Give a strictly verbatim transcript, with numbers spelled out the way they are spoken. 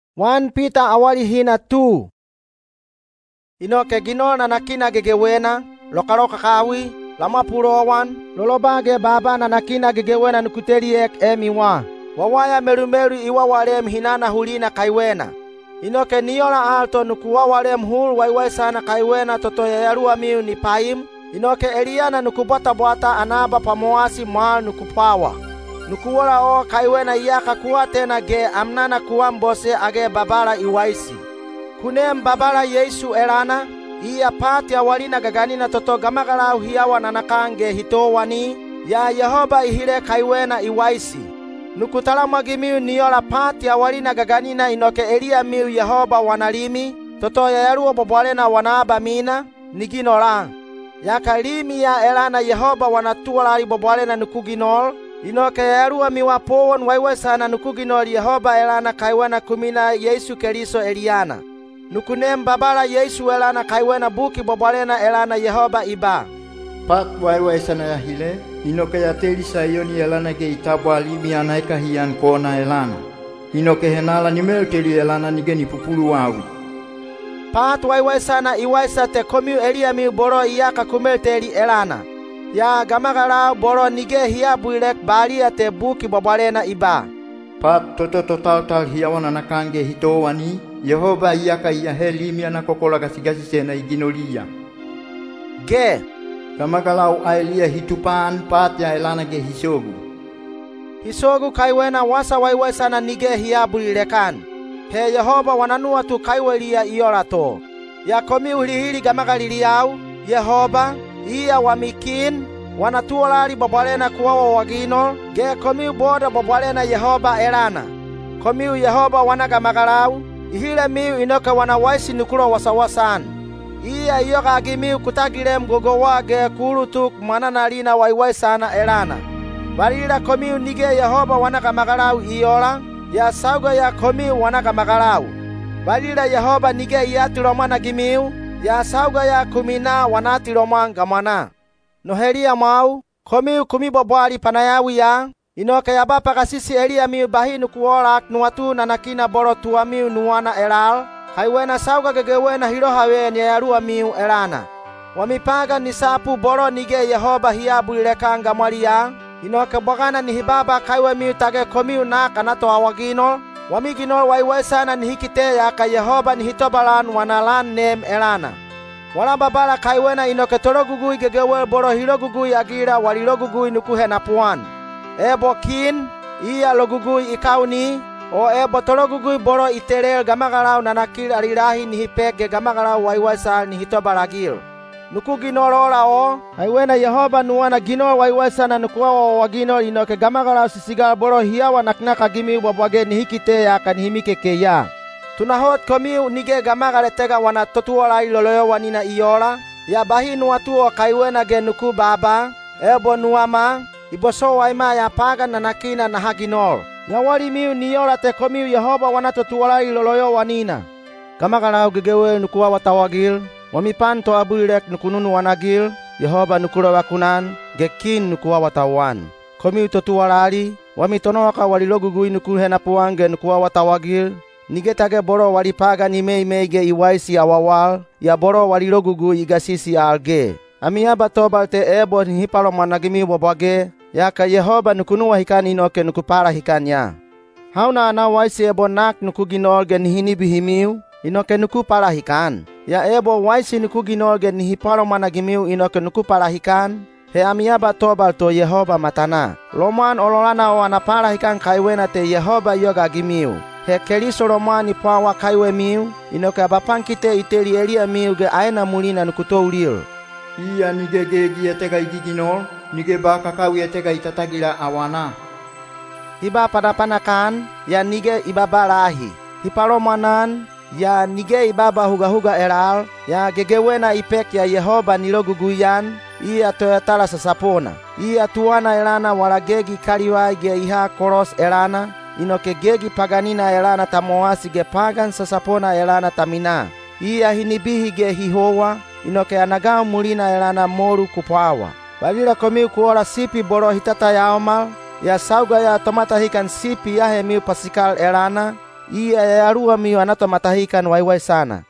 Wan Peter awali hina tu. Inoke ginol na nakina gegewena, lokaloka kawi, lama purowan, lolobage baba na nakina gegewena nukuteriek emiwa. Wawaya merumeru iwa walem hinana hulina kaiwena. Inoke niyola alto nukuwa walem hul waiwai sana kaiwena toto yayarua miu ni paim. Inoke Eliana nukubota bwata anaba pamoasi mal nukupawa. Nukuwola o kaiwena iyaka kuwa tena ge amnana kuwa mbose age babala iwaisi. Kunem babala Yesu elana, iya pati awalina gaganina toto gamagala uhiyawa nanakange hitowani, ya Yehova ihile kaiwena iwaisi. Nukutala mwagimiu niyola pati awalina gaganina inoke Elia miu Yehova wanalimi, toto yayaruo bobwalena wanaba mina, niginola. Yaka limi ya elana Yehova wanatuwalali bobwalena nukuginol, inoke yayaruwa miwapowon waiwe sana nukuginol Yehova elana kaiwena kumina Yesu Keriso Eliana. Nukunem babala Yesu elana kaiwena buki bobwalena elana Yehova iba. Pat waiwe sana ya hile, inoke ya teli sayoni elana ge itabwa limi anaika hiyan kona elana. Inoke henala nimel teli elana nige nipupulu wawi. Pat waiwai sana iwaisa te komiu Elia miu boro iyaka kumelteli elana. Ya gamagala boro nige hiyabuilek balia te buki bobwalena iba. Pat toto total tal hiyawana nakange hitowani, Yehova iyaka iyahe limi anakokola gasigasi sena iginolia. Ge. Gamagalau aelia hitupan pat ya elana ge hisogu. Hisogu kaiwena wasa waiwai sana nige hiyabuilekan. He Yehova wananua tu kaiwelia iyorato. Ya komi ulihili gamagalili yao, Yehova, iya wamikin, wanatuolali bobwalena kuwawa wagino, ge komi boda bobwalena Yehova elana. Komi Yehova wanagamagalau, ihile miu inoka wanawaisi nukulo wasawasan. Iya iyoka agimiu kutagile mgogo wage kulutuk manana lina waiwai sana elana. Balila komi nige Yehova wanagamagalau iyola, ya sauga ya komi wanaka magalau. Balila Yehova nige iyatilo mwana gimiu, ya sauga ya kumina wanatilo mwanga mwana. Nohelia mau, komi kumibo bwali panayawi ya, inoke ya bapa kasisi Elia miu bahinu kuolak nuwatu na nakina boro tuwa miu nuwana elal, kaiwena sauga gegewena hilohawe nyayarua miu elana. Wamipaga nisapu boro nige Yehova hiyabu ilekanga mwali ya, inoke bogana ni hibaba kaiwe miu tage komiu na kanato awagino, wamigino waiwe sana ni hikite yaka Yehova ni hitobalan wanalan nem elana. Wala babala kaiwena inoke torogugui gegewel boro hilogugui agira walilogugui nukuhe napuan. Ebo kin, iya logugui ikauni, o ebo torogugui boro iterel gamagalau nanakil alirahi ni hipege gamagalau waiwe sana ni hitobalagil. Nuku ginolola o, haiwena Yehova nuwana ginol waiwesa na nukuwa wagino inoke gamagala sisigal boro hiyawa naknaka gimi wabwage nihikite ya kanihimike keya. Tunahot komiu nige gamagale tega wana totuola iloloyo wanina iyola, ya bahi nuwatuo kaiwena ge nuku baba, ebo nuwama, iboso waima ya paga na nakina na haginol. Ya wali miu niyola te komiu Yehova wana totuola iloloyo wanina. Gamagala ugegewe nukuwa watawagil, wamipanto abuilek nukununu wanagil, Yehova nukuro wakunan, gekin nukuwa watawan. Komi utotuwalali, wamitonoaka walilogugui nukuhe napuange nukuwa watawagil, nigetage boro walipaga ni mei meige iwaisi awawal, ya boro walilogugui igasisi alge. Amiyaba tobalte ebo hipalo managimi wabwage, yaka Yehova nukunuwa hikani inoke nukupara hikanya. Hauna anawaisi ebo nak nukuginolge nihinibihimiu, inoke nukupara hikan. Ya ebo waisi nukuginolge nihipalo managimiu inoke nukupara hikan, he amiyaba tobal to Yehova matana. Loman ololana o anapara hikan kaiwena te Yehova yoga gimiu. He keliso romani pawa kaiwe miu, inoke abapankite iteli Elia miu ge aina mulina nukuto ulil. Iya nige gegi etega igiginol, nige baka kawi etega itatagila awana. Hiba padapanakan, ya nige ibabalahi. Hipalo manan, ya nige ibaba huga huga elal, ya gegewena ipek ya Yehova niloguguyan, iya toyatala sasapona. Iya tuwana elana wala gegi kaliwa ge iha koros elana, inoke gegi paganina elana tamoasi ge pagan sasapona elana tamina. Iya hinibihi ge hihowa, inoke anagao mulina elana moru kupawa. Balila komi kuola sipi boro hitata yaomal, ya sauga ya tomata hikan sipi yahe miu pasikal elana, Iya ya arua mio anato matahikan waiwai sana.